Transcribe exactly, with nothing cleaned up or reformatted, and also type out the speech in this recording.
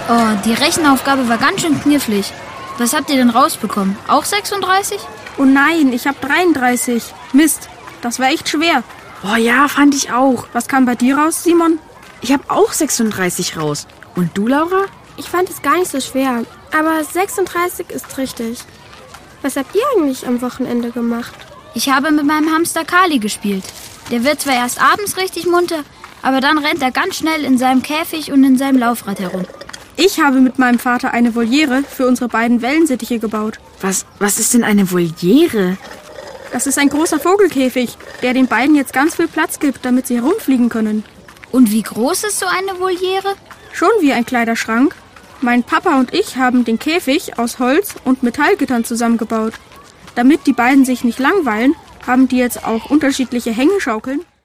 Oh, die Rechenaufgabe war ganz schön knifflig. Was habt ihr denn rausbekommen? Auch sechsunddreißig? Oh nein, ich habe dreiunddreißig. Mist, das war echt schwer. Oh ja, fand ich auch. Was kam bei dir raus, Simon? Ich habe auch sechsunddreißig raus. Und du, Laura? Ich fand es gar nicht so schwer, aber sechsunddreißig ist richtig. Was habt ihr eigentlich am Wochenende gemacht? Ich habe mit meinem Hamster Kali gespielt. Der wird zwar erst abends richtig munter, aber dann rennt er ganz schnell in seinem Käfig und in seinem Laufrad herum. Ich habe mit meinem Vater eine Voliere für unsere beiden Wellensittiche gebaut. Was, was ist denn eine Voliere? Das ist ein großer Vogelkäfig, der den beiden jetzt ganz viel Platz gibt, damit sie herumfliegen können. Und wie groß ist so eine Voliere? Schon wie ein Kleiderschrank. Mein Papa und ich haben den Käfig aus Holz und Metallgittern zusammengebaut. Damit die beiden sich nicht langweilen, haben die jetzt auch unterschiedliche Hängeschaukeln.